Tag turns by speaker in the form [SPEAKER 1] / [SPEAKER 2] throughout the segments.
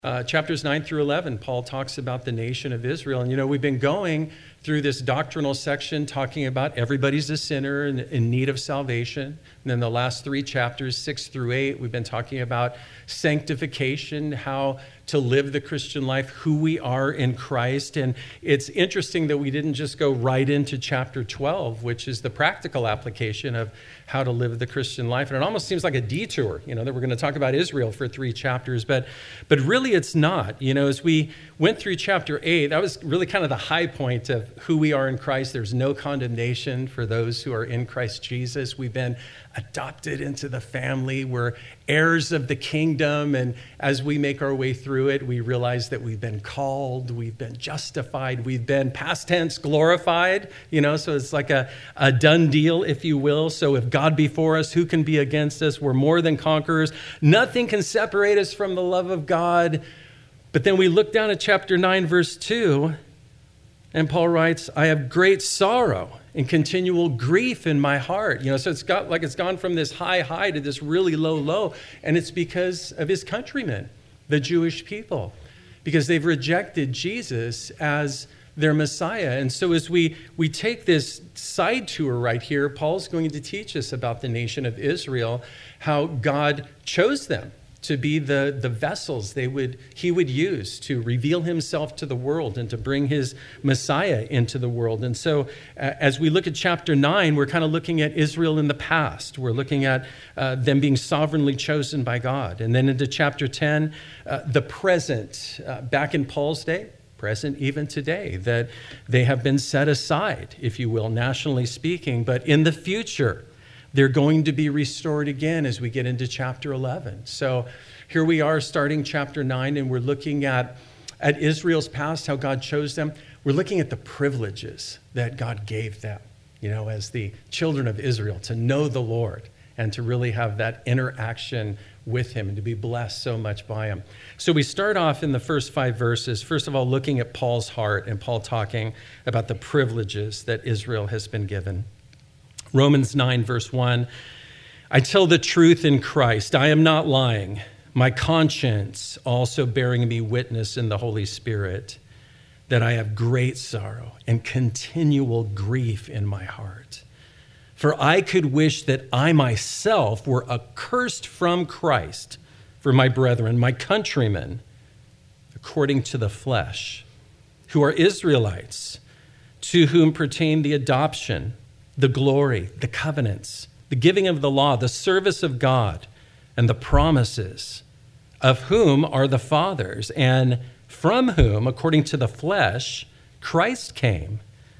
[SPEAKER 1] Chapters 9 through 11, Paul talks about the nation of Israel. And, we've been going through this doctrinal section talking about everybody's a sinner and in need of salvation. And then the last three chapters, 6 through 8, we've been talking about sanctification, how to live the Christian life, who we are in Christ. And it's interesting that we didn't just go right into chapter 12, which is the practical application of how to live the Christian life. And it almost seems like a detour, that we're going to talk about Israel for 3 chapters. But really it's not. As we went through chapter 8, that was really kind of the high point of who we are in Christ. There's no condemnation for those who are in Christ Jesus. We've been adopted into the family. We're heirs of the kingdom. And as we make our way through it, we realize that we've been called, we've been justified, we've been past tense glorified, so it's like a done deal, if you will. So if God be for us, who can be against us? We're more than conquerors. Nothing can separate us from the love of God. But then we look down at chapter 9, verse 2, and Paul writes, I have great sorrow and continual grief in my heart. So it's gone from this high to this really low. And it's because of his countrymen, the Jewish people, because they've rejected Jesus as their Messiah. And so as we take this side tour right here, Paul's going to teach us about the nation of Israel, how God chose them to be the vessels he would use to reveal himself to the world and to bring his Messiah into the world. And so as we look at chapter 9, we're kind of looking at Israel in the past. We're looking at them being sovereignly chosen by God. And then into chapter 10, the present, back in Paul's day, present even today, that they have been set aside, if you will, nationally speaking. But in the future, they're going to be restored again as we get into chapter 11. So here we are starting chapter 9, and we're looking at Israel's past, how God chose them. We're looking at the privileges that God gave them, as the children of Israel, to know the Lord and to really have that interaction with him and to be blessed so much by him. So we start off in the first 5 verses, first of all, looking at Paul's heart and Paul talking about the privileges that Israel has been given. Romans 9, verse 1, I tell the truth in Christ. I am not lying. My conscience also bearing me witness in the Holy Spirit that I have great sorrow and continual grief in my heart. For I could wish that I myself were accursed from Christ for my brethren, my countrymen, according to the flesh, who are Israelites, to whom pertain the adoption, the glory, the covenants, the giving of the law, the service of God, and the promises, of whom are the fathers, and from whom, according to the flesh, Christ came,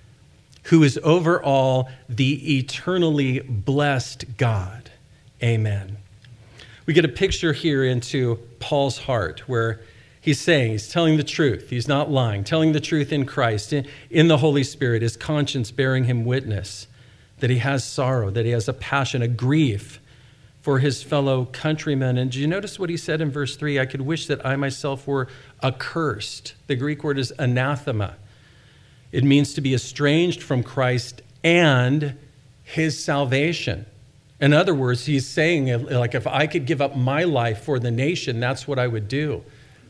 [SPEAKER 1] who is over all, the eternally blessed God. Amen. We get a picture here into Paul's heart where he's telling the truth. He's not lying, telling the truth in Christ, in the Holy Spirit, his conscience bearing him witness that he has sorrow, that he has a passion, a grief for his fellow countrymen. And do you notice what he said in verse 3? I could wish that I myself were accursed. The Greek word is anathema. It means to be estranged from Christ and his salvation. In other words, he's saying, like, if I could give up my life for the nation, that's what I would do.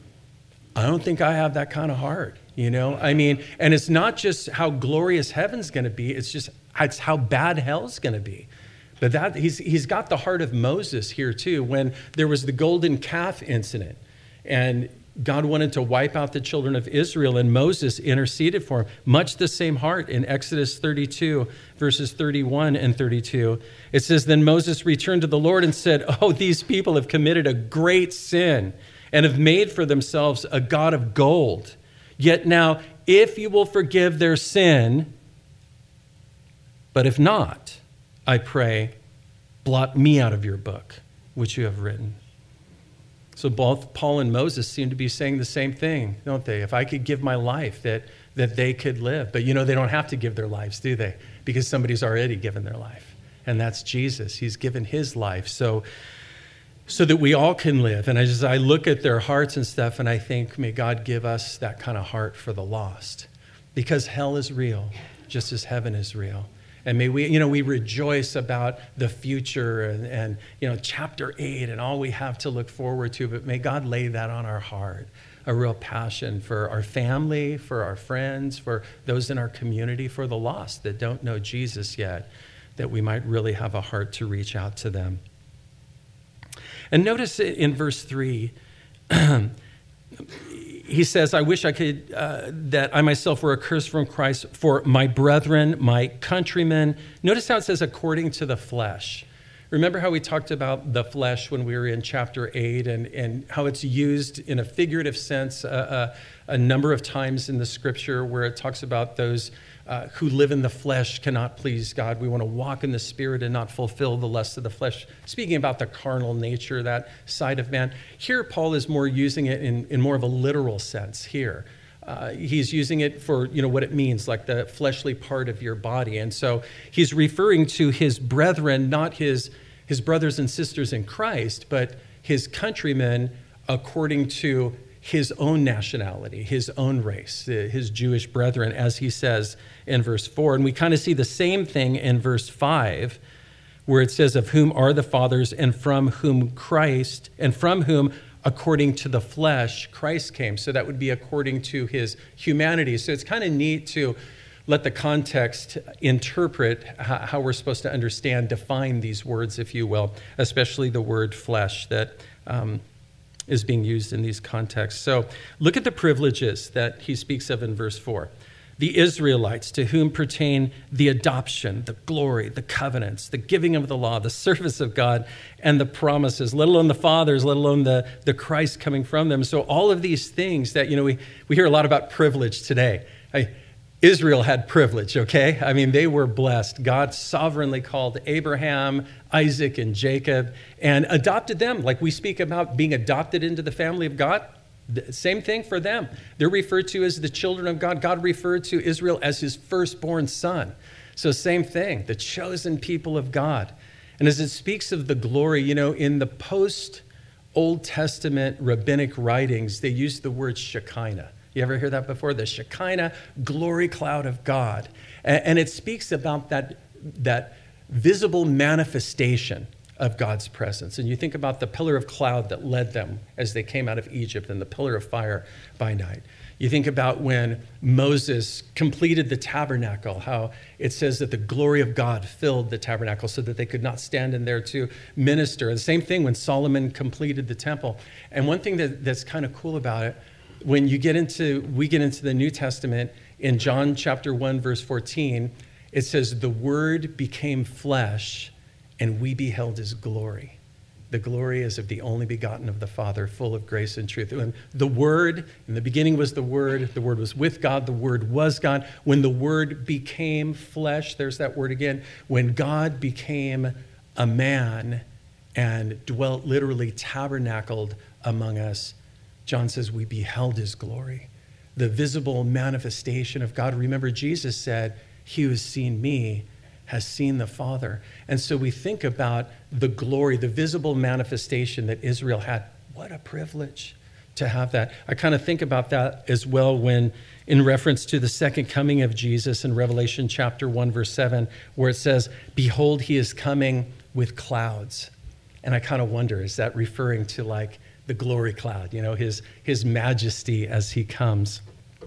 [SPEAKER 1] I don't think I have that kind of heart, and it's not just how glorious heaven's going to be, it's how bad hell's going to be. But that he's got the heart of Moses here too, when there was the golden calf incident and God wanted to wipe out the children of Israel and Moses interceded for him. Much the same heart in Exodus 32, verses 31 and 32. It says, then Moses returned to the Lord and said, oh, these people have committed a great sin and have made for themselves a god of gold. Yet now, if you will forgive their sin, but if not, I pray, blot me out of your book, which you have written. So both Paul and Moses seem to be saying the same thing, don't they? If I could give my life, that they could live. But they don't have to give their lives, do they? Because somebody's already given their life. And that's Jesus. He's given his life so that we all can live. And I look at their hearts and stuff, and I think, may God give us that kind of heart for the lost. Because hell is real, just as heaven is real. And may we rejoice about the future and chapter 8 and all we have to look forward to, but may God lay that on our heart, a real passion for our family, for our friends, for those in our community, for the lost that don't know Jesus yet, that we might really have a heart to reach out to them. And notice in verse 3, he says, I wish I could, that I myself were accursed from Christ for my brethren, my countrymen. Notice how it says, according to the flesh. Remember how we talked about the flesh when we were in chapter 8 and how it's used in a figurative sense a number of times in the scripture where it talks about those who live in the flesh cannot please God. We want to walk in the Spirit and not fulfill the lusts of the flesh. Speaking about the carnal nature, that side of man. Here, Paul is more using it in more of a literal sense here. He's using it for, what it means, like the fleshly part of your body. And so he's referring to his brethren, not his brothers and sisters in Christ, but his countrymen according to his own nationality, his own race, his Jewish brethren, as he says in verse 4. And we kind of see the same thing in verse 5, where it says, of whom are the fathers, and from whom according to the flesh, Christ came. So that would be according to his humanity. So it's kind of neat to let the context interpret how we're supposed to understand, define these words, if you will, especially the word flesh that is being used in these contexts. So look at the privileges that he speaks of in verse 4. The Israelites, to whom pertain the adoption, the glory, the covenants, the giving of the law, the service of God, and the promises, let alone the fathers, let alone the Christ coming from them. So all of these things that, we hear a lot about privilege today. Israel had privilege, okay? I mean, they were blessed. God sovereignly called Abraham, Isaac, and Jacob and adopted them. Like we speak about being adopted into the family of God. Same thing for them. They're referred to as the children of God. God referred to Israel as his firstborn son. So same thing, the chosen people of God. And as it speaks of the glory, in the post-Old Testament rabbinic writings, they use the word Shekinah. You ever hear that before? The Shekinah glory cloud of God. And it speaks about that visible manifestation of God's presence. And you think about the pillar of cloud that led them as they came out of Egypt and the pillar of fire by night. You think about when Moses completed the tabernacle, how it says that the glory of God filled the tabernacle so that they could not stand in there to minister. And the same thing when Solomon completed the temple. And one thing that's kind of cool about it, when we get into the New Testament, in John chapter 1, verse 14, it says, the Word became flesh, and we beheld his glory. The glory is of the only begotten of the Father, full of grace and truth. And the Word, in the beginning was the Word was with God, the Word was God. When the Word became flesh, there's that word again, when God became a man and dwelt, literally tabernacled among us, John says we beheld his glory, the visible manifestation of God. Remember, Jesus said, he who has seen me has seen the Father. And so we think about the glory, the visible manifestation that Israel had. What a privilege to have that. I kind of think about that as well when in reference to the second coming of Jesus in Revelation chapter 1, verse 7, where it says, behold, he is coming with clouds. And I kind of wonder, is that referring to like the glory cloud, his majesty as he comes?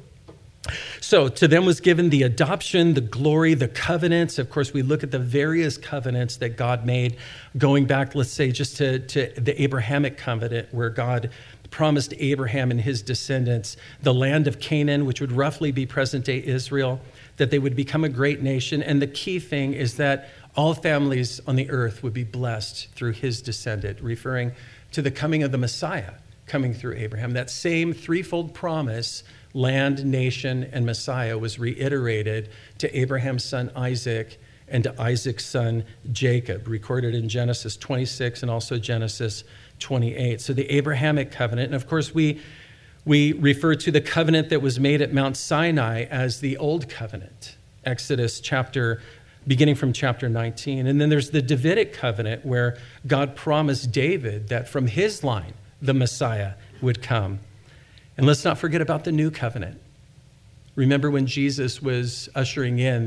[SPEAKER 1] So to them was given the adoption, the glory, the covenants. Of course, we look at the various covenants that God made, going back, let's say, just to the Abrahamic covenant, where God promised Abraham and his descendants the land of Canaan, which would roughly be present-day Israel, that they would become a great nation. And the key thing is that all families on the earth would be blessed through his descendant, referring to the coming of the Messiah coming through Abraham. That same threefold promise, land, nation, and Messiah, was reiterated to Abraham's son Isaac and to Isaac's son Jacob, recorded in Genesis 26 and also Genesis 28. So the Abrahamic covenant, and of course we refer to the covenant that was made at Mount Sinai as the Old Covenant, Exodus beginning from chapter 19. And then there's the Davidic covenant, where God promised David that from his line, the Messiah would come. And let's not forget about the new covenant. Remember when Jesus was ushering in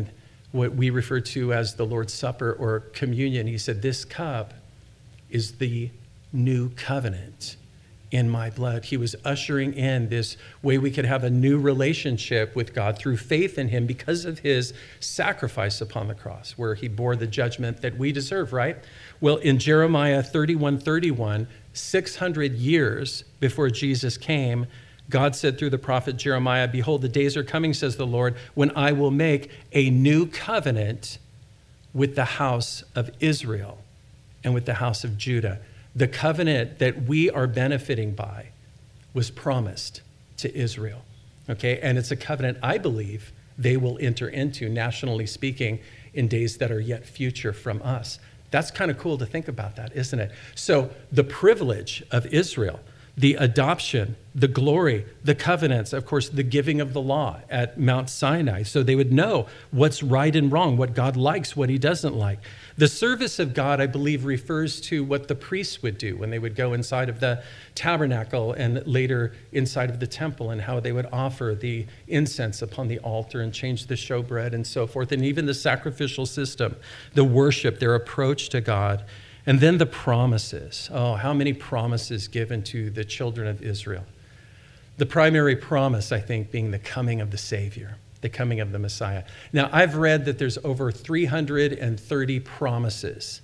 [SPEAKER 1] what we refer to as the Lord's Supper or communion. He said, this cup is the new covenant in my blood. He was ushering in this way we could have a new relationship with God through faith in him because of his sacrifice upon the cross, where he bore the judgment that we deserve, right? Well, in Jeremiah 31:31, 600 years before Jesus came, God said through the prophet Jeremiah, behold, the days are coming, says the Lord, when I will make a new covenant with the house of Israel and with the house of Judah. The covenant that we are benefiting by was promised to Israel, okay? And it's a covenant I believe they will enter into, nationally speaking, in days that are yet future from us. That's kind of cool to think about that, isn't it? So the privilege of Israel, the adoption, the glory, the covenants, of course, the giving of the law at Mount Sinai, so they would know what's right and wrong, what God likes, what he doesn't like. The service of God, I believe, refers to what the priests would do when they would go inside of the tabernacle and later inside of the temple, and how they would offer the incense upon the altar and change the showbread and so forth, and even the sacrificial system, the worship, their approach to God. And then the promises. Oh, how many promises given to the children of Israel. The primary promise, I think, being the coming of the Savior, the coming of the Messiah. Now, I've read that there's over 330 prophecies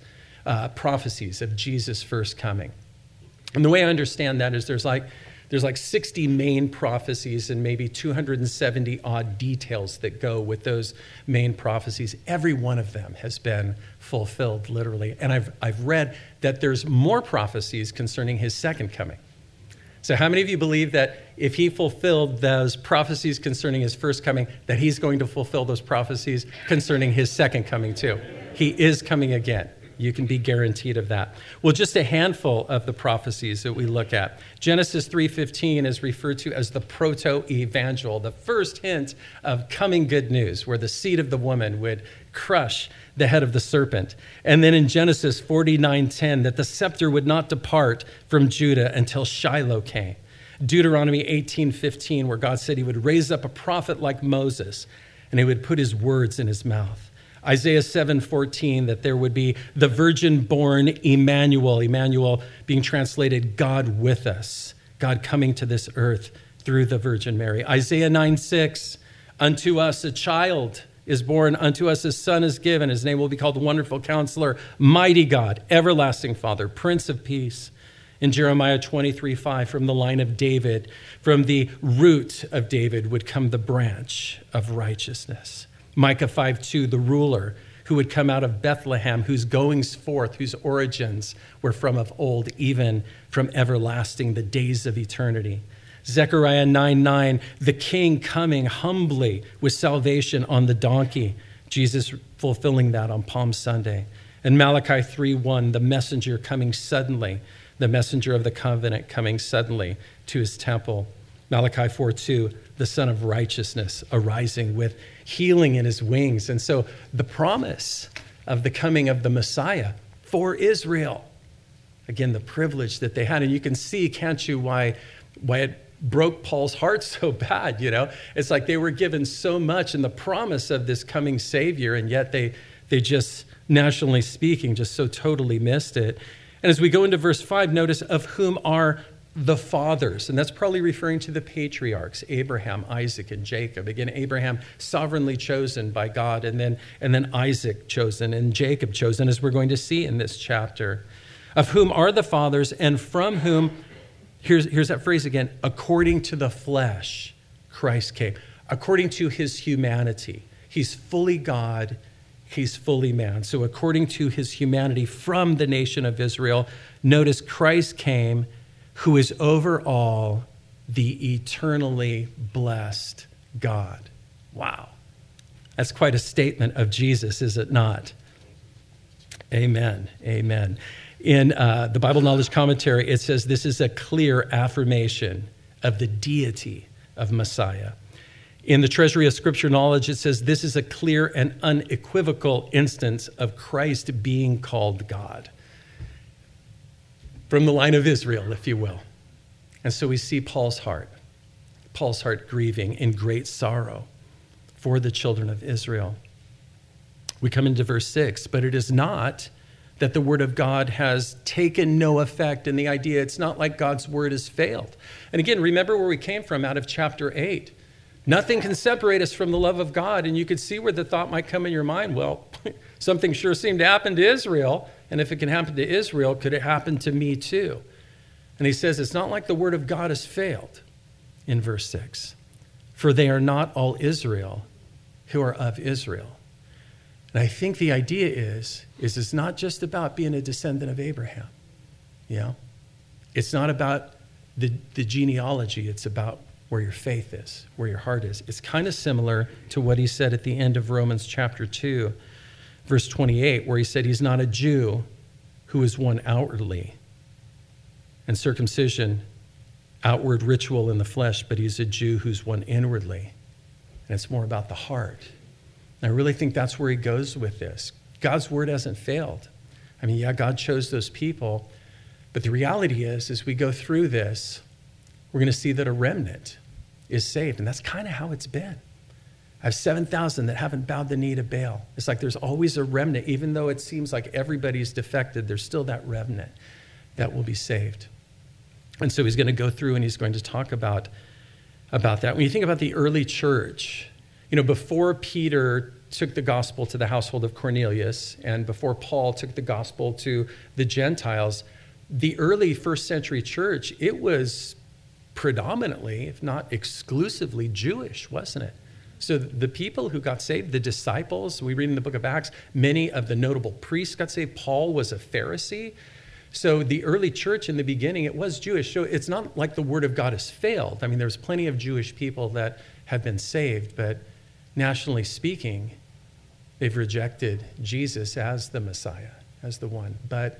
[SPEAKER 1] of Jesus' first coming. And the way I understand that is there's like 60 main prophecies and maybe 270 odd details that go with those main prophecies. Every one of them has been fulfilled, literally. And I've read that there's more prophecies concerning his second coming. So how many of you believe that if he fulfilled those prophecies concerning his first coming, that he's going to fulfill those prophecies concerning his second coming too? He is coming again. You can be guaranteed of that. Well, just a handful of the prophecies that we look at. Genesis 3:15 is referred to as the proto-evangel, the first hint of coming good news, where the seed of the woman would crush the head of the serpent. And then in Genesis 49:10, that the scepter would not depart from Judah until Shiloh came. Deuteronomy 18:15, where God said he would raise up a prophet like Moses, and he would put his words in his mouth. Isaiah 7:14, that there would be the virgin-born Emmanuel, Emmanuel being translated God with us, God coming to this earth through the Virgin Mary. Isaiah 9:6, unto us a child is born, unto us a son is given. His name will be called the Wonderful Counselor, Mighty God, Everlasting Father, Prince of Peace. In Jeremiah 23:5, from the line of David, from the root of David would come the branch of righteousness. Micah 5:2, the ruler who would come out of Bethlehem, whose goings forth, whose origins were from of old, even from everlasting, the days of eternity. Zechariah 9:9, the king coming humbly with salvation on the donkey, Jesus fulfilling that on Palm Sunday. And Malachi 3:1, the messenger coming suddenly, the messenger of the covenant coming suddenly to his temple. Malachi 4:2, the Son of Righteousness arising with healing in his wings. And so the promise of the coming of the Messiah for Israel. Again, the privilege that they had. And you can see, can't you, why it broke Paul's heart so bad, you know? It's like they were given so much in the promise of this coming Savior, and yet they just, nationally speaking, just so totally missed it. And as we go into verse 5, notice of whom are the fathers, and that's probably referring to the patriarchs, Abraham, Isaac, and Jacob. Again, Abraham sovereignly chosen by God, and then Isaac chosen, and Jacob chosen, as we're going to see in this chapter. Of whom are the fathers, and from whom, here's that phrase again, according to the flesh, Christ came. According to his humanity. He's fully God, he's fully man. So according to his humanity from the nation of Israel, notice Christ came, who is over all, the eternally blessed God. Wow. That's quite a statement of Jesus, is it not? Amen. Amen. In the Bible Knowledge Commentary, it says this is a clear affirmation of the deity of Messiah. In the Treasury of Scripture Knowledge, it says this is a clear and unequivocal instance of Christ being called God. From the line of Israel, if you will. And so we see Paul's heart grieving in great sorrow for the children of Israel. We come into verse 6, but it is not that the word of God has taken no effect, and the idea it's not like God's word has failed. And again, remember where we came from out of chapter 8. Nothing can separate us from the love of God, and you could see where the thought might come in your mind, well, something sure seemed to happen to Israel, and if it can happen to Israel, could it happen to me too? And he says it's not like the word of God has failed in verse 6, for they are not all Israel who are of Israel. And I think the idea is it's not just about being a descendant of Abraham. You know? It's not about the genealogy. It's about where your faith is, where your heart is. It's kind of similar to what he said at the end of Romans chapter 2, verse 28, where he said he's not a Jew who is one outwardly. And circumcision, outward ritual in the flesh, but he's a Jew who's one inwardly. And it's more about the heart. I really think that's where he goes with this. God's word hasn't failed. I mean, yeah, God chose those people, but the reality is, as we go through this, we're going to see that a remnant is saved, and that's kind of how it's been. I have 7,000 that haven't bowed the knee to Baal. It's like there's always a remnant. Even though it seems like everybody's defected, there's still that remnant that will be saved. And so he's going to go through and he's going to talk about that. When you think about the early church, you know, before Peter took the gospel to the household of Cornelius and before Paul took the gospel to the Gentiles, the early first century church, it was predominantly, if not exclusively, Jewish, wasn't it? So the people who got saved, the disciples, we read in the book of Acts, many of the notable priests got saved. Paul was a Pharisee. So the early church in the beginning, it was Jewish. So it's not like the word of God has failed. I mean, there's plenty of Jewish people that have been saved, but nationally speaking, they've rejected Jesus as the Messiah, as the one. But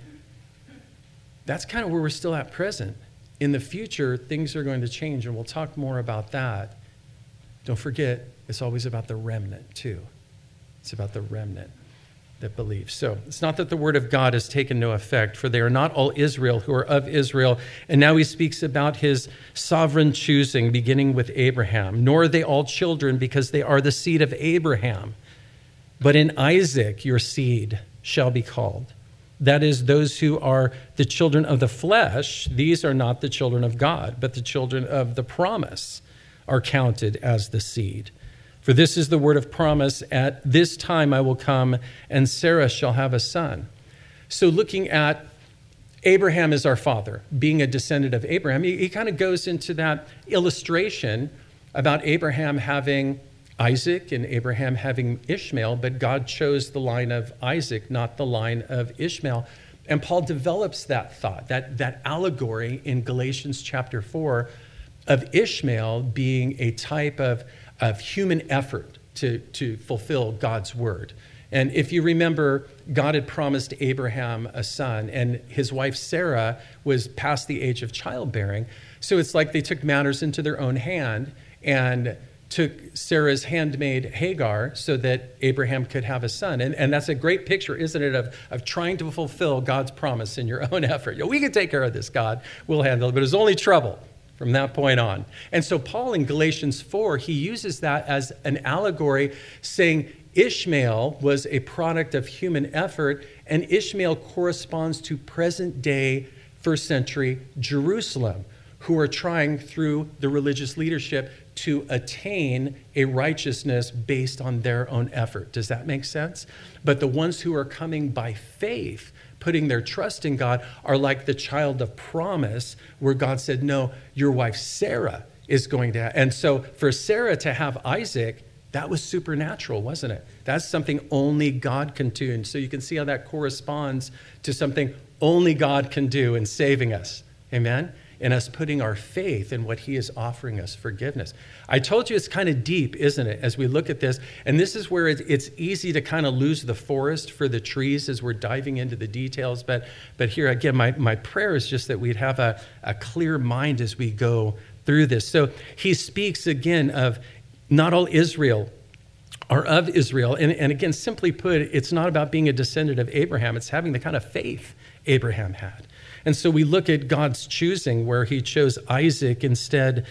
[SPEAKER 1] that's kind of where we're still at present. In the future, things are going to change, and we'll talk more about that. Don't forget, it's always about the remnant, too. It's about the remnant that believes. So it's not that the word of God has taken no effect, for they are not all Israel who are of Israel. And now he speaks about his sovereign choosing, beginning with Abraham. Nor are they all children, because they are the seed of Abraham. But in Isaac your seed shall be called. That is, those who are the children of the flesh, these are not the children of God, but the children of the promise are counted as the seed. For this is the word of promise, at this time I will come, and Sarah shall have a son. So looking at Abraham as our father, being a descendant of Abraham, he kind of goes into that illustration about Abraham having Isaac and Abraham having Ishmael, but God chose the line of Isaac, not the line of Ishmael. And Paul develops that thought, that allegory in Galatians chapter 4 of Ishmael being a type of human effort to fulfill God's word. And if you remember, God had promised Abraham a son, and his wife Sarah was past the age of childbearing. So it's like they took matters into their own hand and took Sarah's handmaid Hagar so that Abraham could have a son. And that's a great picture, isn't it, of trying to fulfill God's promise in your own effort. We can take care of this, God. We'll handle it. But it's only trouble from that point on. And so Paul in Galatians 4, he uses that as an allegory, saying Ishmael was a product of human effort, and Ishmael corresponds to present day first century Jerusalem, who are trying through the religious leadership to attain a righteousness based on their own effort. Does that make sense? But the ones who are coming by faith, putting their trust in God, are like the child of promise, where God said, no, your wife Sarah is going to have. And so for Sarah to have Isaac, that was supernatural, wasn't it? That's something only God can do. And so you can see how that corresponds to something only God can do in saving us. Amen? And us putting our faith in what he is offering us, forgiveness. I told you it's kind of deep, isn't it, as we look at this? And this is where it's easy to kind of lose the forest for the trees as we're diving into the details. But here, again, my prayer is just that we'd have a clear mind as we go through this. So he speaks again of not all Israel are of Israel. And again, simply put, it's not about being a descendant of Abraham. It's having the kind of faith Abraham had. And so we look at God's choosing, where he chose Isaac instead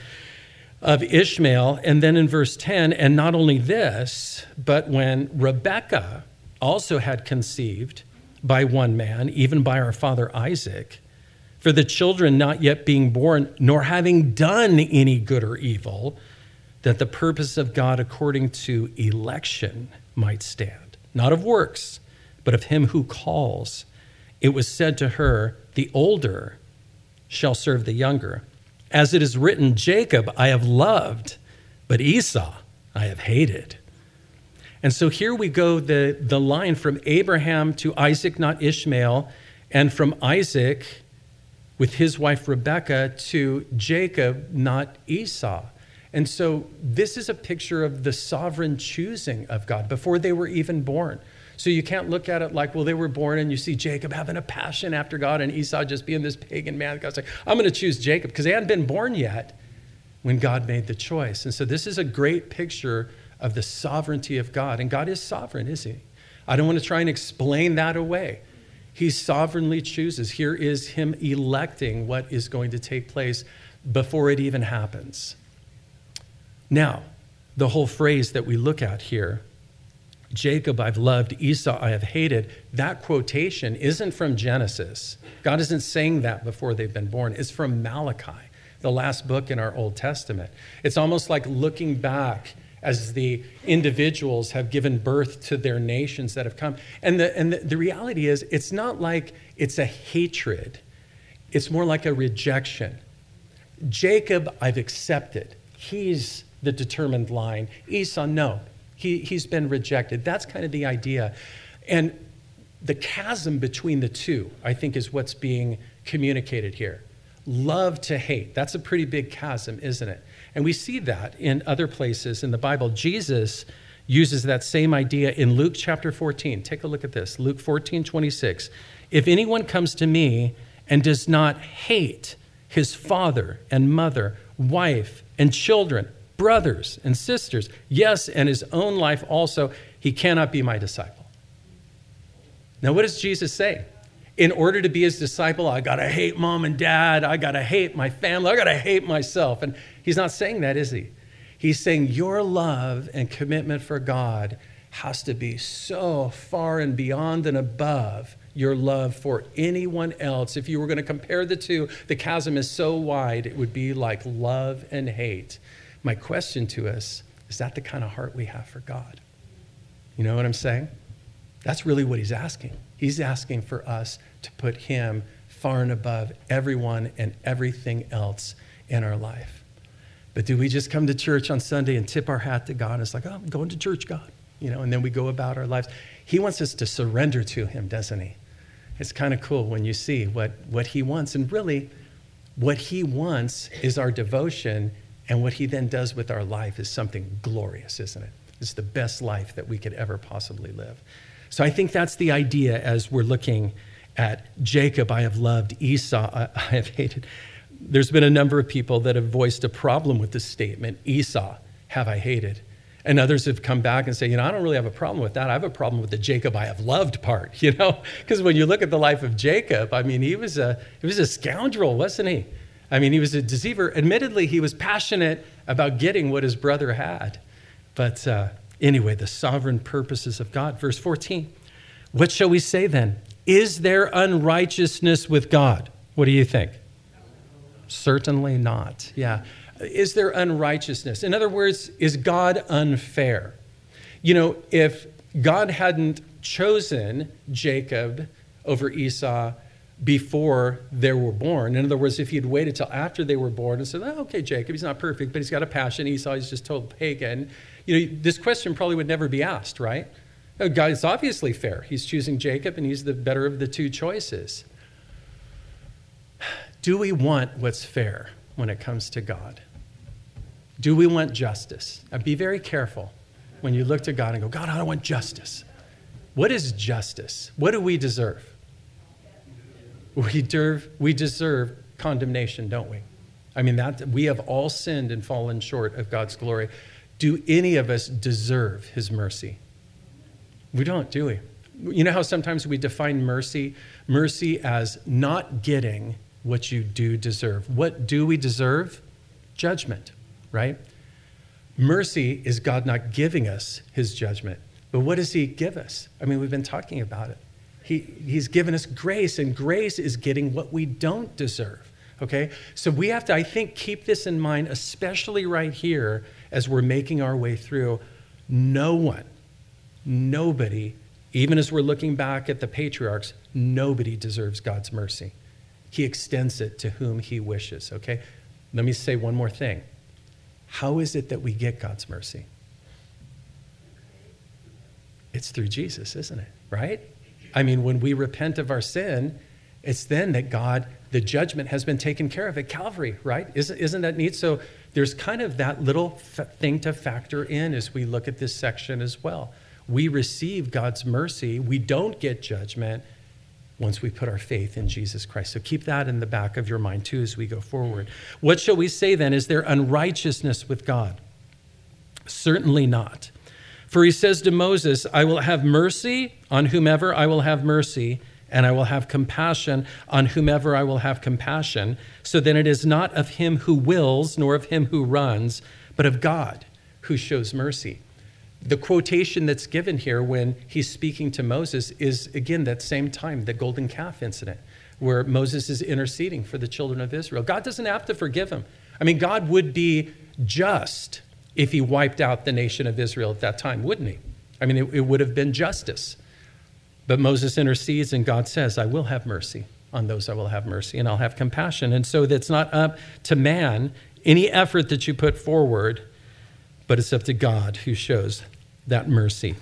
[SPEAKER 1] of Ishmael. And then in verse 10, and not only this, but when Rebekah also had conceived by one man, even by our father Isaac, for the children not yet being born, nor having done any good or evil, that the purpose of God according to election might stand, not of works, but of him who calls. It was said to her, the older shall serve the younger. As it is written, Jacob I have loved, but Esau I have hated. And so here we go, the line from Abraham to Isaac, not Ishmael, and from Isaac with his wife Rebekah to Jacob, not Esau. And so this is a picture of the sovereign choosing of God before they were even born. So you can't look at it like, well, they were born and you see Jacob having a passion after God and Esau just being this pagan man. God's like, I'm going to choose Jacob because they hadn't been born yet when God made the choice. And so this is a great picture of the sovereignty of God. And God is sovereign, is he? I don't want to try and explain that away. He sovereignly chooses. Here is him electing what is going to take place before it even happens. Now, the whole phrase that we look at here, Jacob I've loved, Esau I have hated, that quotation isn't from Genesis. God isn't saying that before they've been born. It's from Malachi, the last book in our Old Testament. It's almost like looking back as the individuals have given birth to their nations that have come. And the reality is, it's not like it's a hatred. It's more like a rejection. Jacob I've accepted. He's the determined line. Esau, no. He's been rejected. That's kind of the idea. And the chasm between the two, I think, is what's being communicated here. Love to hate. That's a pretty big chasm, isn't it? And we see that in other places in the Bible. Jesus uses that same idea in Luke chapter 14. Take a look at this. Luke 14:26. If anyone comes to me and does not hate his father and mother, wife and children, brothers and sisters, yes, and his own life also, he cannot be my disciple. Now, what does Jesus say? In order to be his disciple, I got to hate mom and dad. I got to hate my family. I got to hate myself. And he's not saying that, is he? He's saying your love and commitment for God has to be so far and beyond and above your love for anyone else. If you were going to compare the two, the chasm is so wide, it would be like love and hate. My question to us, is that the kind of heart we have for God? You know what I'm saying? That's really what he's asking. He's asking for us to put him far and above everyone and everything else in our life. But do we just come to church on Sunday and tip our hat to God? It's like, oh, I'm going to church, God. And then we go about our lives. He wants us to surrender to him, doesn't he? It's kind of cool when you see what he wants. And really, what he wants is our devotion. And what he then does with our life is something glorious, isn't it? It's the best life that we could ever possibly live. So I think that's the idea as we're looking at Jacob, I have loved, Esau, I have hated. There's been a number of people that have voiced a problem with this statement, Esau, have I hated. And others have come back and say, I don't really have a problem with that. I have a problem with the Jacob I have loved part, Because when you look at the life of Jacob, I mean, he was a scoundrel, wasn't he? I mean, he was a deceiver. Admittedly, he was passionate about getting what his brother had. But anyway, the sovereign purposes of God. Verse 14, what shall we say then? Is there unrighteousness with God? What do you think? Certainly not. Yeah. Is there unrighteousness? In other words, is God unfair? If God hadn't chosen Jacob over Esau before they were born. In other words, if he'd waited till after they were born and said, okay, Jacob, he's not perfect, but he's got a passion. Esau, he's just total pagan. This question probably would never be asked, right? God is obviously fair. He's choosing Jacob, and he's the better of the two choices. Do we want what's fair when it comes to God? Do we want justice? Now, be very careful when you look to God and go, God, I want justice. What is justice? What do we deserve? We deserve condemnation, don't we? I mean, that we have all sinned and fallen short of God's glory. Do any of us deserve his mercy? We don't, do we? You know how sometimes we define mercy? Mercy as not getting what you do deserve. What do we deserve? Judgment, right? Mercy is God not giving us his judgment. But what does he give us? I mean, we've been talking about it. He's given us grace, and grace is getting what we don't deserve, okay? So we have to, I think, keep this in mind, especially right here as we're making our way through. Nobody, even as we're looking back at the patriarchs, nobody deserves God's mercy. He extends it to whom he wishes, okay? Let me say one more thing. How is it that we get God's mercy? It's through Jesus, isn't it? Right? I mean, when we repent of our sin, it's then that God, the judgment has been taken care of at Calvary, right? Isn't that neat? So there's kind of that little thing to factor in as we look at this section as well. We receive God's mercy. We don't get judgment once we put our faith in Jesus Christ. So keep that in the back of your mind too as we go forward. What shall we say then? Is there unrighteousness with God? Certainly not. For he says to Moses, I will have mercy on whomever I will have mercy, and I will have compassion on whomever I will have compassion. So then it is not of him who wills, nor of him who runs, but of God who shows mercy. The quotation that's given here when he's speaking to Moses is, again, that same time, the golden calf incident, where Moses is interceding for the children of Israel. God doesn't have to forgive him. I mean, God would be just if he wiped out the nation of Israel at that time, wouldn't he? I mean, it would have been justice. But Moses intercedes, and God says, I will have mercy on those I will have mercy, and I'll have compassion. And so that's not up to man, any effort that you put forward, but it's up to God who shows that mercy.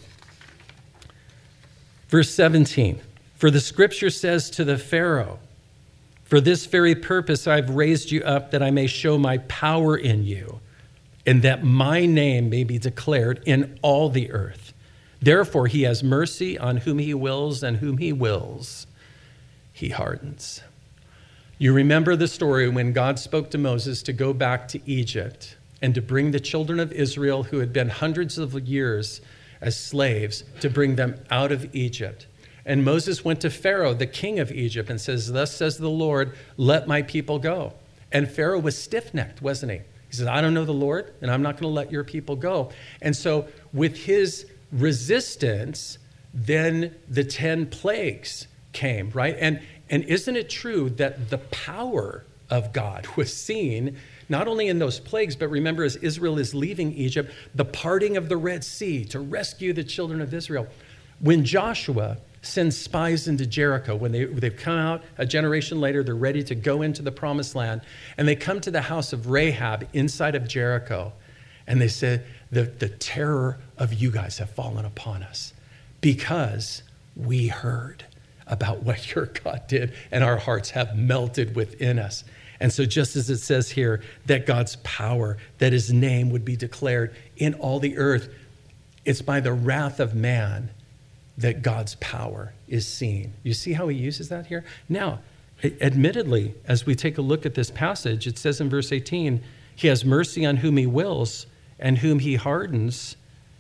[SPEAKER 1] Verse 17, for the scripture says to the Pharaoh, for this very purpose I've raised you up, that I may show my power in you, and that my name may be declared in all the earth. Therefore, he has mercy on whom he wills, and whom he wills, he hardens. You remember the story when God spoke to Moses to go back to Egypt and to bring the children of Israel, who had been hundreds of years as slaves, to bring them out of Egypt. And Moses went to Pharaoh, the king of Egypt, and says, thus says the Lord, let my people go. And Pharaoh was stiff-necked, wasn't he? He said, I don't know the Lord, and I'm not going to let your people go. And so with his resistance, then the 10 plagues came, right? And isn't it true that the power of God was seen not only in those plagues, but remember, as Israel is leaving Egypt, the parting of the Red Sea to rescue the children of Israel. When Joshua sends spies into Jericho, when they've come out a generation later, they're ready to go into the promised land, and they come to the house of Rahab inside of Jericho, and they said, the terror of you guys have fallen upon us because we heard about what your God did, and our hearts have melted within us. And so just as it says here, that God's power, that his name would be declared in all the earth, it's by the wrath of man that God's power is seen. You see how he uses that here? Now, admittedly, as we take a look at this passage, it says in verse 18, he has mercy on whom he wills, and whom he hardens.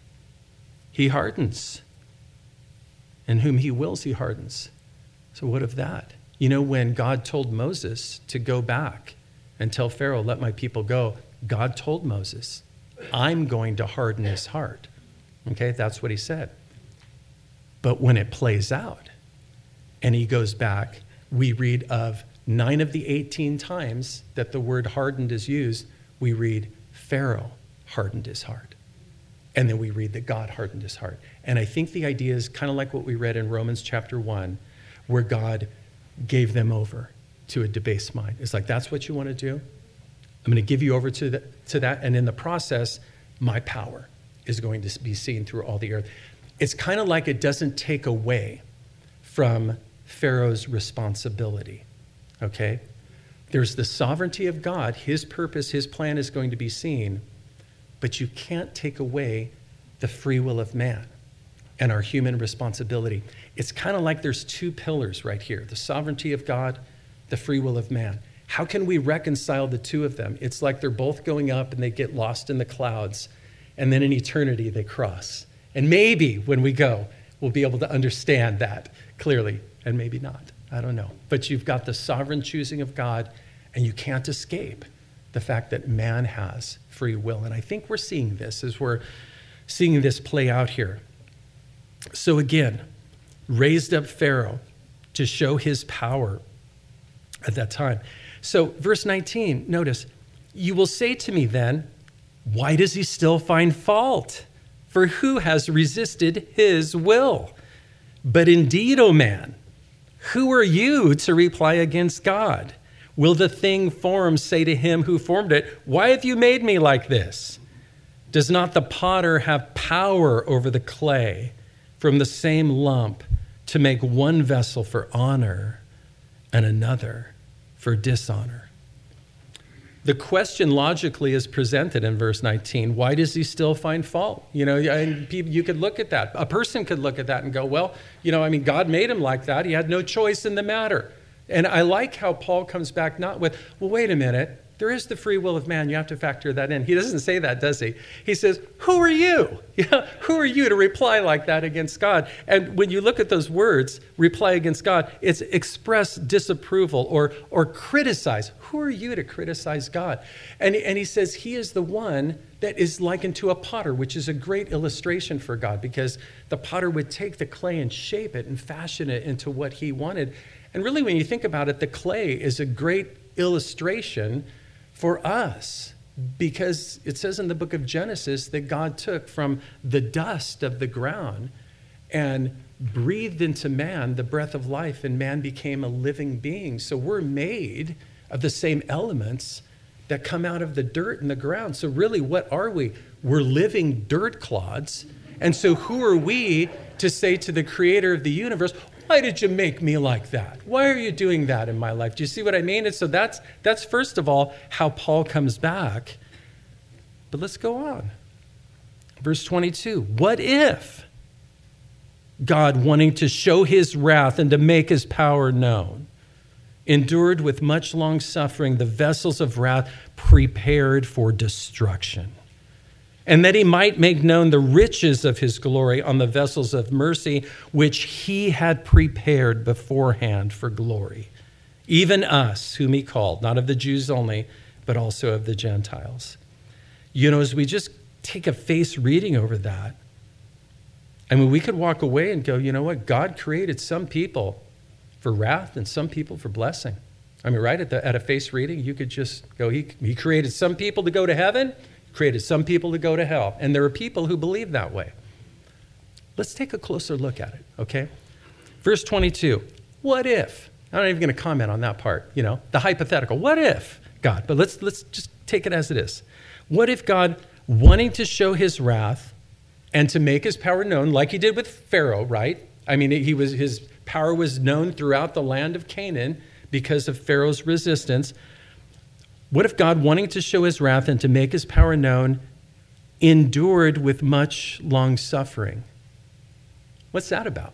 [SPEAKER 1] And whom he wills, he hardens. So what of that? You know, when God told Moses to go back and tell Pharaoh, let my people go, God told Moses, I'm going to harden his heart. Okay, that's what he said. But when it plays out and he goes back, we read of 9 of the 18 times that the word hardened is used, we read Pharaoh hardened his heart. And then we read that God hardened his heart. And I think the idea is kind of like what we read in Romans chapter 1, where God gave them over to a debased mind. It's like, that's what you want to do? I'm going to give you over to that. And in the process, my power is going to be seen through all the earth. It's kind of like it doesn't take away from Pharaoh's responsibility, okay? There's the sovereignty of God. His purpose, his plan is going to be seen, but you can't take away the free will of man and our human responsibility. It's kind of like there's 2 pillars right here, the sovereignty of God, the free will of man. How can we reconcile the 2 of them? It's like they're both going up and they get lost in the clouds, and then in eternity they cross. And maybe when we go, we'll be able to understand that clearly, and maybe not. I don't know. But you've got the sovereign choosing of God, and you can't escape the fact that man has free will. And I think we're seeing this as we're seeing this play out here. So again, raised up Pharaoh to show his power at that time. So verse 19, notice, you will say to me then, why does he still find fault? For who has resisted his will? But indeed, O man, who are you to reply against God? Will the thing formed say to him who formed it, why have you made me like this? Does not the potter have power over the clay from the same lump to make one vessel for honor and another for dishonor? The question logically is presented in verse 19. Why does he still find fault? You could look at that. A person could look at that and go, well, God made him like that. He had no choice in the matter. And I like how Paul comes back not with, well, wait a minute. There is the free will of man. You have to factor that in. He doesn't say that, does he? He says, who are you? Who are you to reply like that against God? And when you look at those words, reply against God, it's express disapproval or criticize. Who are you to criticize God? And he says he is the one that is likened to a potter, which is a great illustration for God, because the potter would take the clay and shape it and fashion it into what he wanted. And really, when you think about it, the clay is a great illustration for us, because it says in the book of Genesis that God took from the dust of the ground and breathed into man the breath of life, and man became a living being. So we're made of the same elements that come out of the dirt and the ground. So really, what are we? We're living dirt clods. And so who are we to say to the creator of the universe, why did you make me like that? Why are you doing that in my life? Do you see what I mean? And so that's first of all how Paul comes back. But let's go on. Verse 22, what if God, wanting to show his wrath and to make his power known, endured with much long suffering the vessels of wrath prepared for destruction, and that he might make known the riches of his glory on the vessels of mercy, which he had prepared beforehand for glory, even us, whom he called, not of the Jews only, but also of the Gentiles. As we just take a face reading over that, we could walk away and go, you know what? God created some people for wrath and some people for blessing. Right? At a face reading, you could just go, he created some people to go to heaven, created some people to go to hell. And there are people who believe that way. Let's take a closer look at it, okay? Verse 22, what if? I'm not even going to comment on that part, the hypothetical. What if, God? But let's just take it as it is. What if God, wanting to show his wrath and to make his power known, like he did with Pharaoh, right? His power was known throughout the land of Canaan because of Pharaoh's resistance. What if God, wanting to show his wrath and to make his power known, endured with much long suffering? What's that about?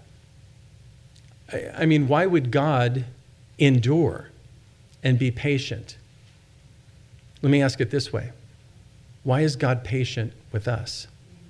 [SPEAKER 1] Why would God endure and be patient? Let me ask it this way. Why is God patient with us?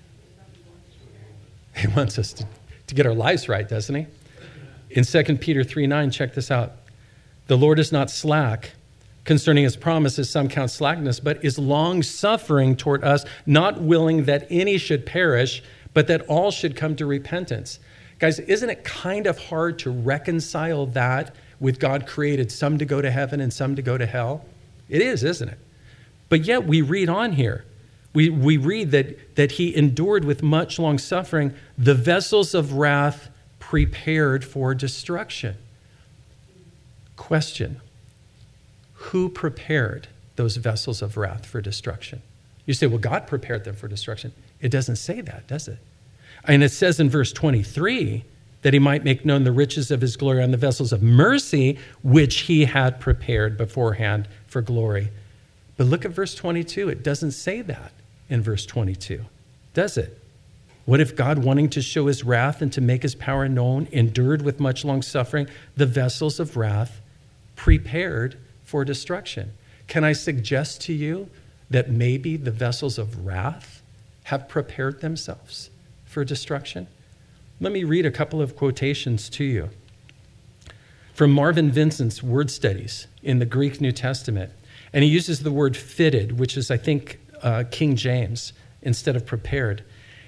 [SPEAKER 1] He wants us to get our lives right, doesn't he? In 2 Peter 3:9, check this out. The Lord is not slack concerning his promises, some count slackness, but is long-suffering toward us, not willing that any should perish, but that all should come to repentance. Guys, isn't it kind of hard to reconcile that with God created some to go to heaven and some to go to hell? It is, isn't it? But yet we read on here. We read that he endured with much long-suffering the vessels of wrath prepared for destruction. Question. Who prepared those vessels of wrath for destruction? You say, well, God prepared them for destruction. It doesn't say that, does it? And it says in verse 23 that he might make known the riches of his glory on the vessels of mercy, which he had prepared beforehand for glory. But look at verse 22. It doesn't say that in verse 22, does it? What if God, wanting to show his wrath and to make his power known, endured with much long suffering the vessels of wrath prepared for destruction? Can I suggest to you that maybe the vessels of wrath have prepared themselves for destruction? Let me read a couple of quotations to you. From Marvin Vincent's Word Studies in the Greek New Testament. And he uses the word fitted, which is, I think, King James, instead of prepared.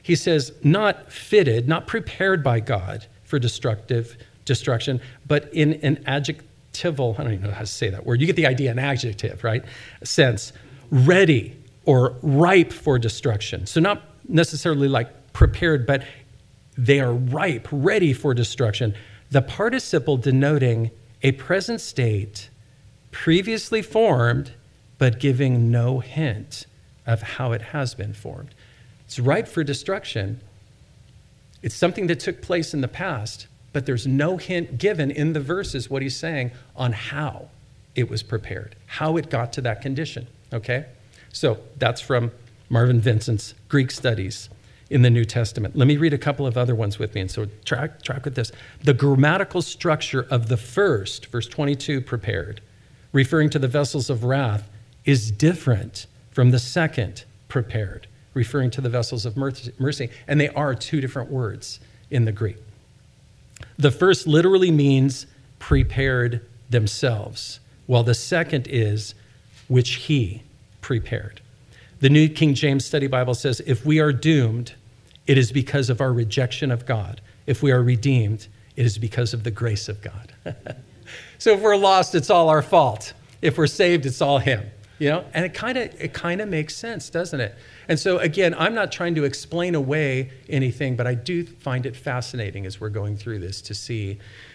[SPEAKER 1] he says, not fitted, not prepared by God for destruction, but in an adjectival, I don't even know how to say that word. You get the idea, an adjective, right? Sense, ready or ripe for destruction. So not necessarily like prepared, but they are ripe, ready for destruction. The participle denoting a present state previously formed, but giving no hint of how it has been formed. It's ripe for destruction. It's something that took place in the past, but there's no hint given in the verses, what he's saying, on how it was prepared, how it got to that condition, okay? So that's from Marvin Vincent's Greek Studies in the New Testament. Let me read a couple of other ones with me, and so track with this. The grammatical structure of the first, verse 22, prepared, referring to the vessels of wrath, is different from the second, prepared, referring to the vessels of mercy. And they are two different words in the Greek. The first literally means prepared themselves, while the second is which he prepared. The New King James Study Bible says, if we are doomed, it is because of our rejection of God. If we are redeemed, it is because of the grace of God. So if we're lost, it's all our fault. If we're saved, it's all him. You know, and it kind of makes sense, doesn't it? And so again, I'm not trying to explain away anything, but I do find it fascinating as we're going through this to see,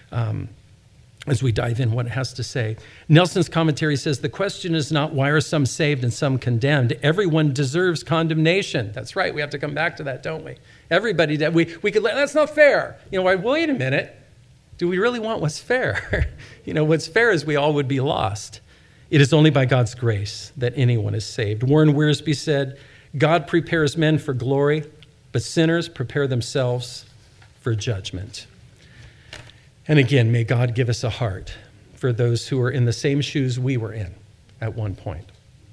[SPEAKER 1] as we dive in, what it has to say. Nelson's commentary says, the question is not why are some saved and some condemned? Everyone deserves condemnation. That's right. We have to come back to that, don't we? Everybody, we could, that's not fair. You know, wait a minute. Do we really want what's fair? You know, what's fair is we all would be lost. It is only by God's grace that anyone is saved. Warren Wiersbe said, God prepares men for glory, but sinners prepare themselves for judgment. And again, may God give us a heart for those who are in the same shoes we were in at one point.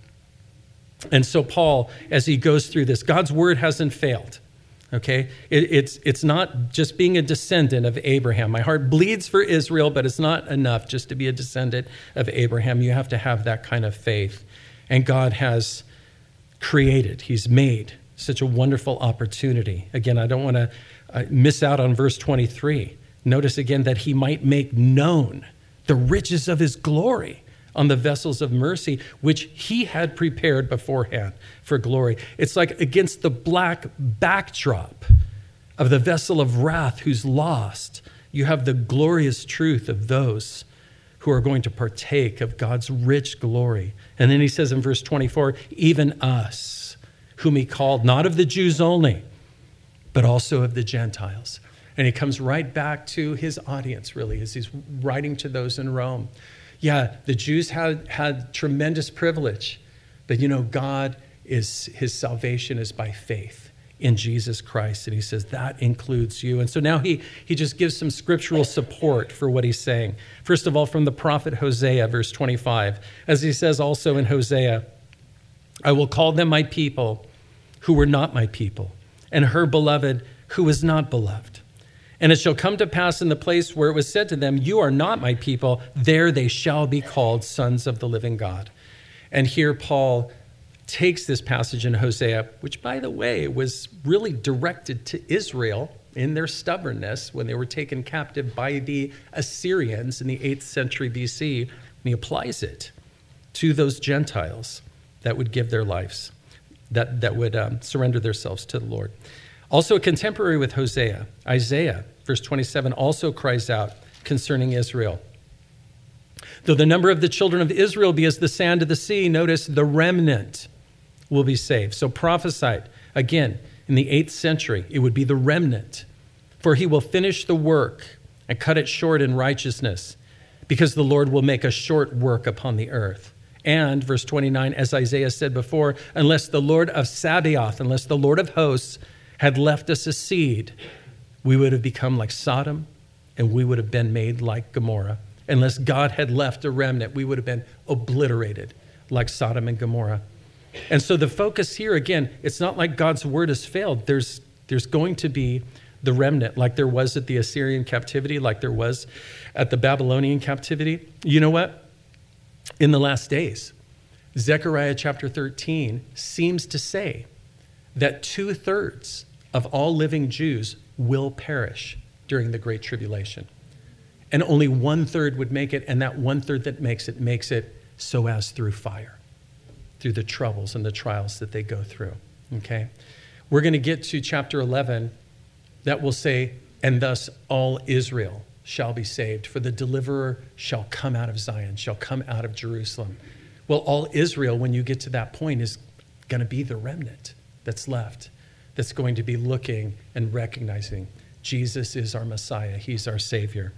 [SPEAKER 1] And so Paul, as he goes through this, God's word hasn't failed. Okay, it's not just being a descendant of Abraham. My heart bleeds for Israel, but it's not enough just to be a descendant of Abraham. You have to have that kind of faith. And God has created, he's made such a wonderful opportunity. Again, I don't want to miss out on verse 23. Notice again that he might make known the riches of his glory on the vessels of mercy, which he had prepared beforehand for glory. It's like against the black backdrop of the vessel of wrath who's lost, you have the glorious truth of those who are going to partake of God's rich glory. And then he says in verse 24, even us, whom he called, not of the Jews only, but also of the Gentiles. And he comes right back to his audience, really, as he's writing to those in Rome. Yeah, the Jews had tremendous privilege, but God his salvation is by faith in Jesus Christ. And he says that includes you. And so now he just gives some scriptural support for what he's saying. First of all, from the prophet Hosea, verse 25, as he says also in Hosea, I will call them my people who were not my people, and her beloved who was not beloved. And it shall come to pass in the place where it was said to them, you are not my people, there they shall be called sons of the living God. And here Paul takes this passage in Hosea, which, by the way, was really directed to Israel in their stubbornness when they were taken captive by the Assyrians in the 8th century BC. And he applies it to those Gentiles that would give their lives, that would surrender themselves to the Lord. Also, a contemporary with Hosea, Isaiah, verse 27, also cries out concerning Israel. Though the number of the children of Israel be as the sand of the sea, notice the remnant will be saved. So prophesied, again, in the 8th century, it would be the remnant. For he will finish the work and cut it short in righteousness, because the Lord will make a short work upon the earth. And, verse 29, as Isaiah said before, unless the Lord of Sabaoth, unless the Lord of hosts had left us a seed, we would have become like Sodom, and we would have been made like Gomorrah. Unless God had left a remnant, we would have been obliterated like Sodom and Gomorrah. And so the focus here, again, it's not like God's word has failed. There's going to be the remnant, like there was at the Assyrian captivity, like there was at the Babylonian captivity. You know what? In the last days, Zechariah chapter 13 seems to say that 2/3 of all living Jews will perish during the Great Tribulation. And only 1/3 would make it, and that 1/3 that makes it so as through fire, through the troubles and the trials that they go through, okay? We're going to get to chapter 11 that will say, and thus all Israel shall be saved, for the deliverer shall come out of Zion, shall come out of Jerusalem. Well, all Israel, when you get to that point, is going to be the remnant that's left, that's going to be looking and recognizing Jesus is our Messiah. He's our Savior.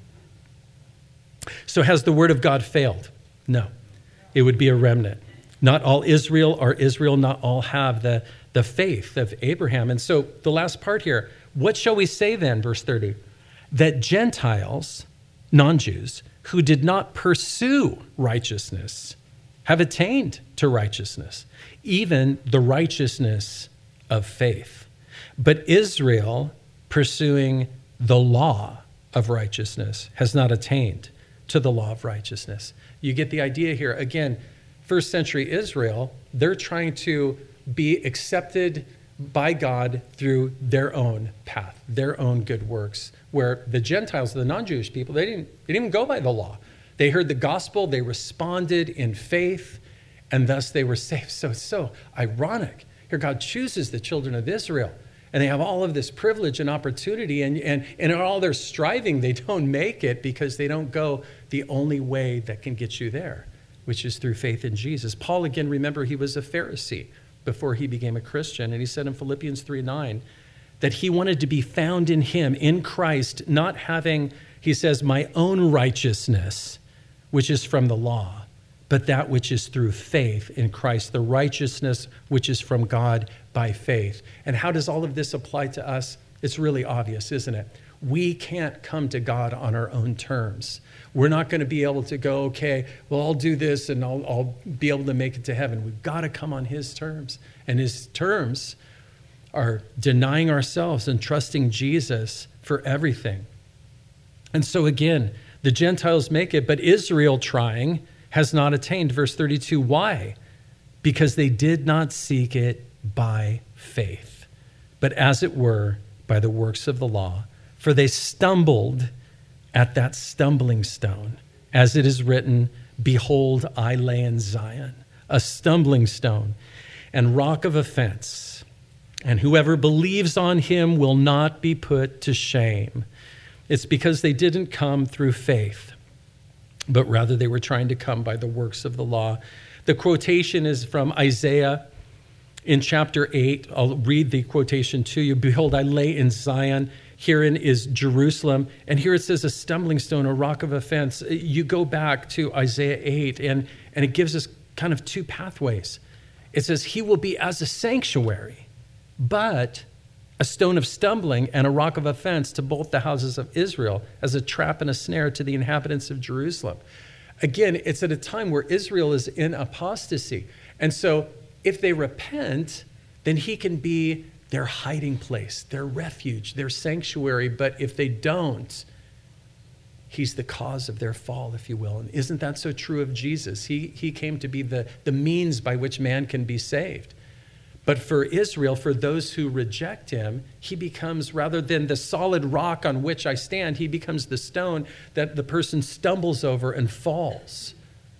[SPEAKER 1] So has the word of God failed? No. It would be a remnant. Not all Israel are Israel. Not all have the faith of Abraham. And so the last part here, what shall we say then, verse 30? That Gentiles, non-Jews, who did not pursue righteousness have attained to righteousness, even the righteousness of faith. But Israel, pursuing the law of righteousness, has not attained to the law of righteousness. You get the idea here. Again, first century Israel, they're trying to be accepted by God through their own path, their own good works, where the Gentiles, the non-Jewish people, they didn't even go by the law. They heard the gospel, they responded in faith, and thus they were saved. So it's so ironic. Here God chooses the children of Israel, and they have all of this privilege and opportunity, and in all their striving, they don't make it because they don't go the only way that can get you there, which is through faith in Jesus. Paul, again, remember, he was a Pharisee before he became a Christian, and he said in Philippians 3:9 that he wanted to be found in him, in Christ, not having, he says, my own righteousness, which is from the law, but that which is through faith in Christ, the righteousness which is from God by faith. And how does all of this apply to us? It's really obvious, isn't it? We can't come to God on our own terms. We're not going to be able to go, okay, well, I'll do this and I'll be able to make it to heaven. We've got to come on his terms. And his terms are denying ourselves and trusting Jesus for everything. And so again, the Gentiles make it, but Israel trying has not attained. Verse 32, why? Because they did not seek it by faith, but as it were, by the works of the law. For they stumbled at that stumbling stone. As it is written, behold, I lay in Zion a stumbling stone and rock of offense, and whoever believes on him will not be put to shame. It's because they didn't come through faith, but rather they were trying to come by the works of the law. The quotation is from Isaiah in chapter 8. I'll read the quotation to you. Behold, I lay in Zion. Herein is Jerusalem. And here it says a stumbling stone, a rock of offense. You go back to Isaiah 8, and it gives us kind of two pathways. It says he will be as a sanctuary, but a stone of stumbling and a rock of offense to both the houses of Israel, as a trap and a snare to the inhabitants of Jerusalem. Again, it's at a time where Israel is in apostasy. And so if they repent, then he can be their hiding place, their refuge, their sanctuary. But if they don't, he's the cause of their fall, if you will. And isn't that so true of Jesus? He came to be the means by which man can be saved. But for Israel, for those who reject him, he becomes, rather than the solid rock on which I stand, he becomes the stone that the person stumbles over and falls.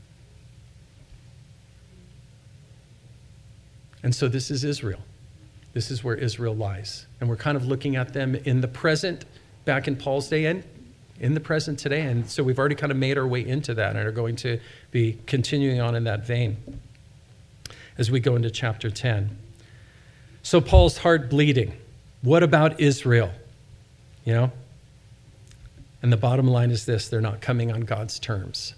[SPEAKER 1] And so this is Israel. This is where Israel lies. And we're kind of looking at them in the present, back in Paul's day, and in the present today. And so we've already kind of made our way into that and are going to be continuing on in that vein as we go into chapter 10. So Paul's heart bleeding. What about Israel? You know? And the bottom line is this: they're not coming on God's terms.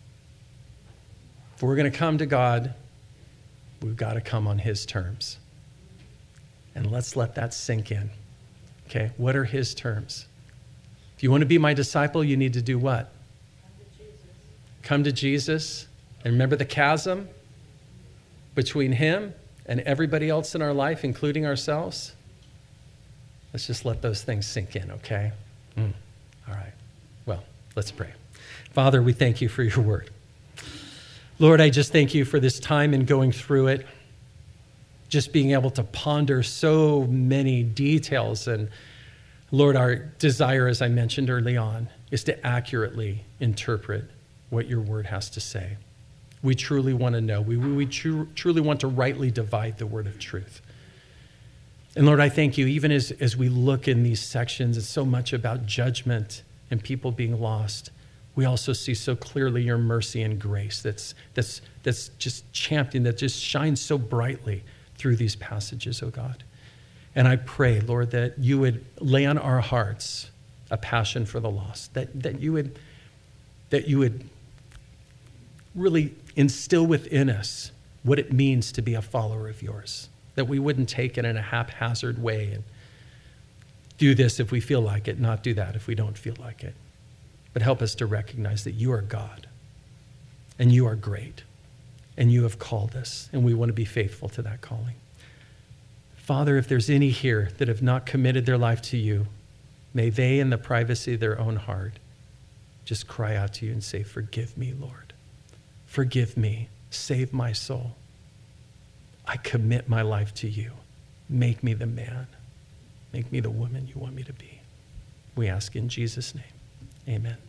[SPEAKER 1] If we're going to come to God, we've got to come on his terms. And let's let that sink in. Okay? What are his terms? If you want to be my disciple, you need to do what? Come to Jesus. And remember the chasm between him and everybody else in our life, including ourselves? Let's just let those things sink in, okay? All right. Well, let's pray. Father, we thank you for your word. Lord, I just thank you for this time in going through it. just being able to ponder so many details. And Lord, our desire, as I mentioned early on, is to accurately interpret what your word has to say. We truly want to know. We truly want to rightly divide the word of truth. And Lord, I thank you, even as we look in these sections, it's so much about judgment and people being lost. We also see so clearly your mercy and grace that's just championed, that just shines so brightly through these passages, oh God. And I pray, Lord, that you would lay on our hearts a passion for the lost, that you would really instill within us what it means to be a follower of yours, that we wouldn't take it in a haphazard way and do this if we feel like it, not do that if we don't feel like it. But help us to recognize that you are God and you are great and you have called us, and we want to be faithful to that calling. Father, if there's any here that have not committed their life to you, may they, in the privacy of their own heart, just cry out to you and say, forgive me, Lord. Forgive me. Save my soul. I commit my life to you. Make me the man. Make me the woman you want me to be. We ask in Jesus' name. Amen.